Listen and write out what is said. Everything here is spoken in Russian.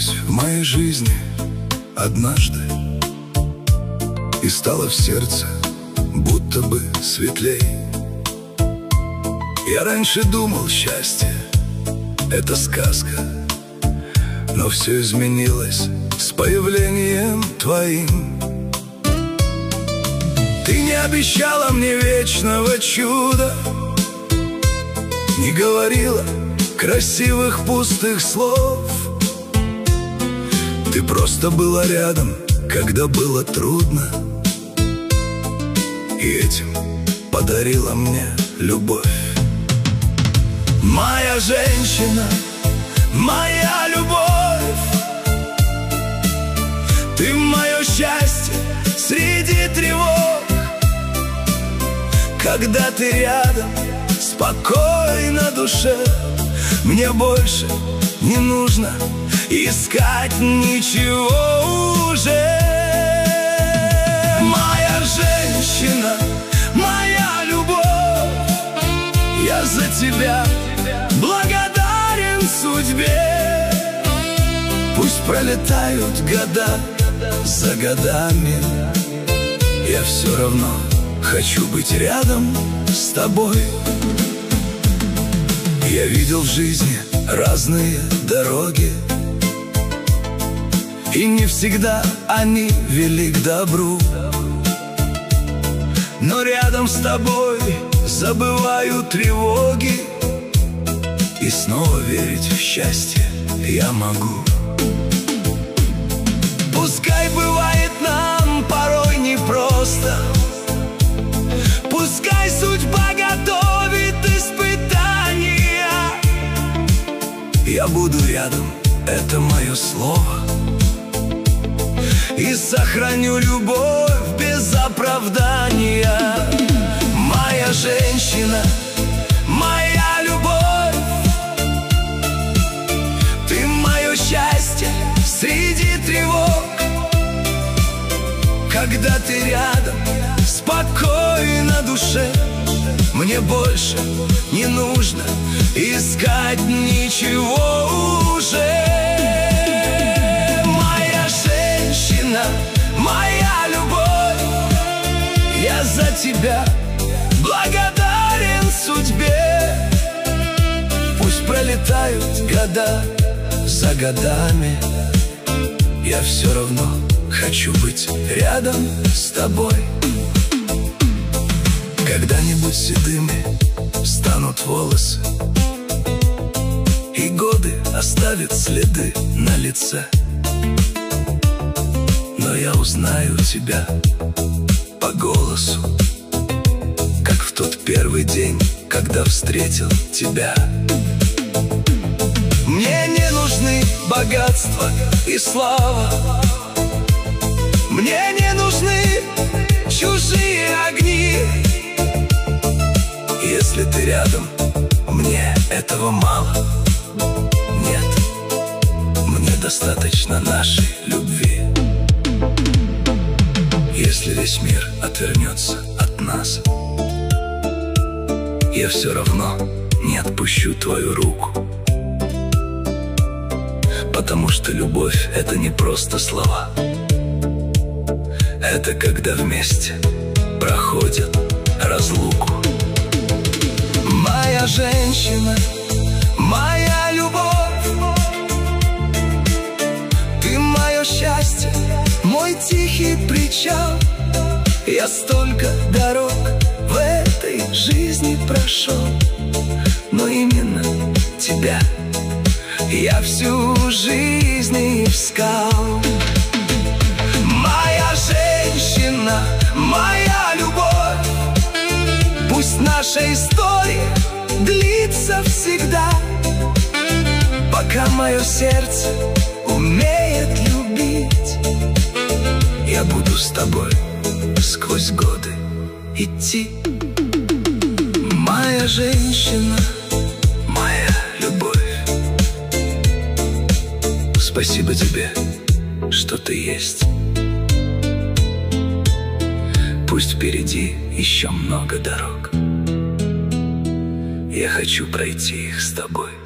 появилась в моей жизни однажды, и стало в сердце будто бы светлей. Я раньше думал, счастье — это сказка, но все изменилось с появлением твоим. Ты не обещала мне вечного чуда, не говорила красивых пустых слов. Ты просто была рядом, когда было трудно, и этим подарила мне любовь. Моя женщина, моя любовь, ты мое счастье среди тревог. Когда ты рядом, спокойно душе, мне больше не нужно искать ничего уже. Моя женщина, моя любовь, я за тебя благодарен судьбе. Пусть пролетают года за годами, я все равно хочу быть рядом с тобой. Я видел в жизни разные дороги, и не всегда они вели к добру. Но рядом с тобой забываю тревоги, и снова верить в счастье я могу. Пускай бывает нам порой непросто, пускай судьба готовит испытания, я буду рядом, это мое слово, и сохраню любовь без оправдания. Моя женщина, моя любовь, ты мое счастье среди тревог. Когда ты рядом, спокойно душе, мне больше не нужно искать ничего уже. Моя женщина, моя любовь, я за тебя благодарен судьбе. Пусть пролетают года за годами, я все равно хочу быть рядом с тобой. Когда-нибудь седыми станут волосы, и годы оставят следы на лице, но я узнаю тебя по голосу, как в тот первый день, когда встретил тебя. Мне не нужны богатство и слава, мне не нужны чужие огни. Если ты рядом, мне этого мало. Нет, мне достаточно нашей любви. Если весь мир отвернется от нас, я все равно не отпущу твою руку, потому что любовь — это не просто слова, это когда вместе проходят разлуку. Моя женщина, моя любовь, ты мое счастье, мой тихий причал. Я столько дорог в этой жизни прошел, но именно тебя я всю жизнь искал. Моя женщина, моя любовь, пусть наша история длится всегда, пока мое сердце умеет любить. Я буду с тобой сквозь годы идти. Моя женщина, моя любовь, спасибо тебе, что ты есть. Пусть впереди еще много дорог, я хочу пройти их с тобой.